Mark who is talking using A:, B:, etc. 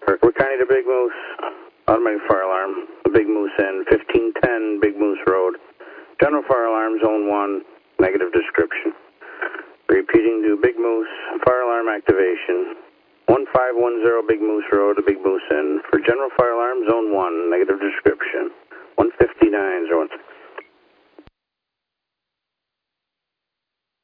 A: We're County to Big Moose, automatic fire alarm, Big Moose Inn, 1510 Big Moose Road. General fire alarm, zone 1, negative description. Repeating to Big Moose, fire alarm activation, 1510 Big Moose Road, Big Moose Inn. For general fire alarm, zone 1, negative description.